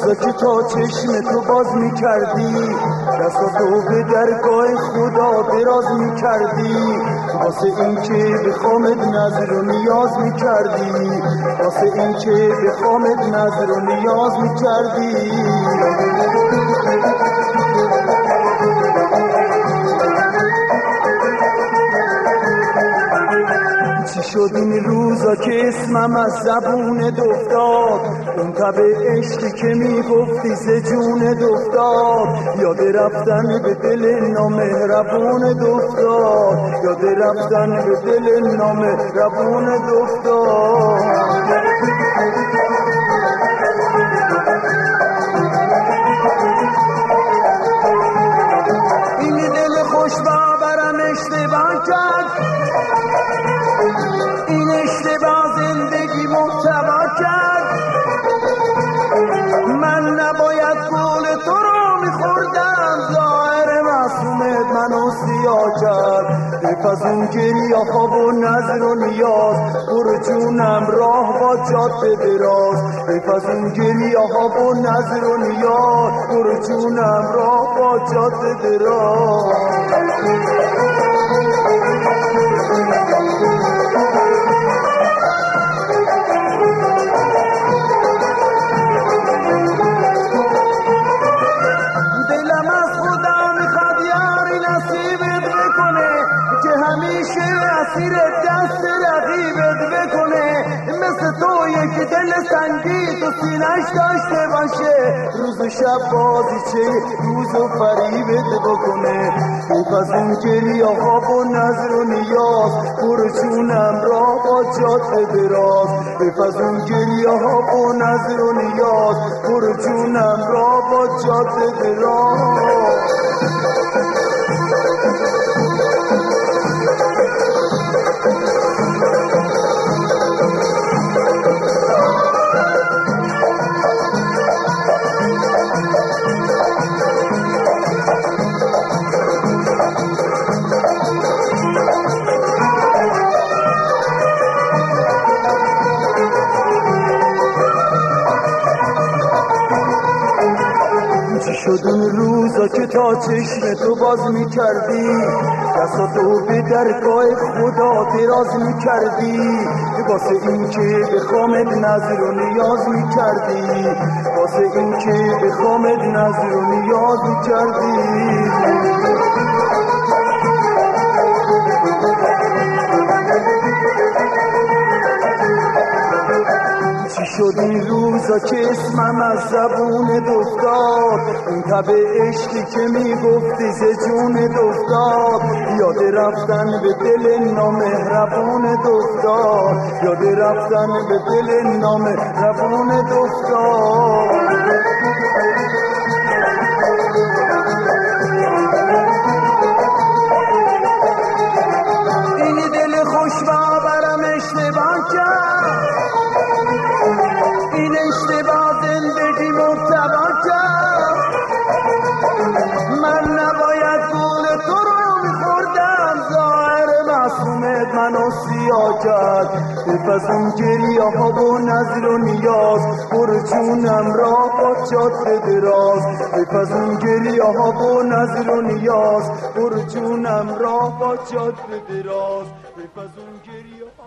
روزا که تا چشم تو باز میکردی، دستاتو به درگاه خدا دراز میکردی، واسه این که بخوامت نظر و نیاز میکردی، واسه این که بخوامت نظر و نیاز میکردی. چی شد این روزا که اسمم از زبونت افتاد، اون تب عشقی که میگفتی ز جونت افتاد، یاد رفتن به دل نامهربونت افتاد، یاد رفتن به دل نامهربونت افتاد. این دل خوش باورم اشتباه کرد، این اشتباه زندگی محتوا کرد، من نباید گل تو رو میخوردم، ظاهر معصومت منو سیاه کرد. حیف از اون گریه ها و نظر و نیاز، برو جونم راه با جاده دراز، حیف از اون گریه ها و نظر و نیاز، برو جونم راه با جاده دراز. دلم از خدا میخواد یاری نصیبت بکنه، که همیشه اسیر دست رقیبت بکنه، مثل تو یک دل سنگی تو سینش داشته باشه، روز و شب بازیچه روز و فریبت بکنه. حیف از اون گریه ها و نظر و نیاز، برو جونم راه با جاده دراز، حیف از اون گریه ها و نظر و نیاز، برو جونم راه با جاده دراز. چی شد اون روزا که تا چشم تو باز میکردی، دستاتو به درگاه خدا دراز میکردی، واسه این که بخوامت نظر و نیاز میکردی، واسه این که بخوامت نظر و نیاز میکردی. چی شد این روزا که اسمم از زبونت افتاد، اون تب عشقی که میگفتی ز جونت افتاد، یاد رفتن به دل نامهربونت افتاد، یاد رفتن به دل نامهربونت افتاد. این دل خوش باورم اشتباه کرد، این اشتباه زندگی محتوا کرد، من نباید گول تو رو میخوردم، ظاهر معصومت منو سیاه کرد. حیف از اون گریه ها و نظر و نیاز، برو جونم راه با جاده دراز، حیف از اون گریه ها و نظر و نیاز، برو جونم راه با جاده دراز، حیف از اون گریه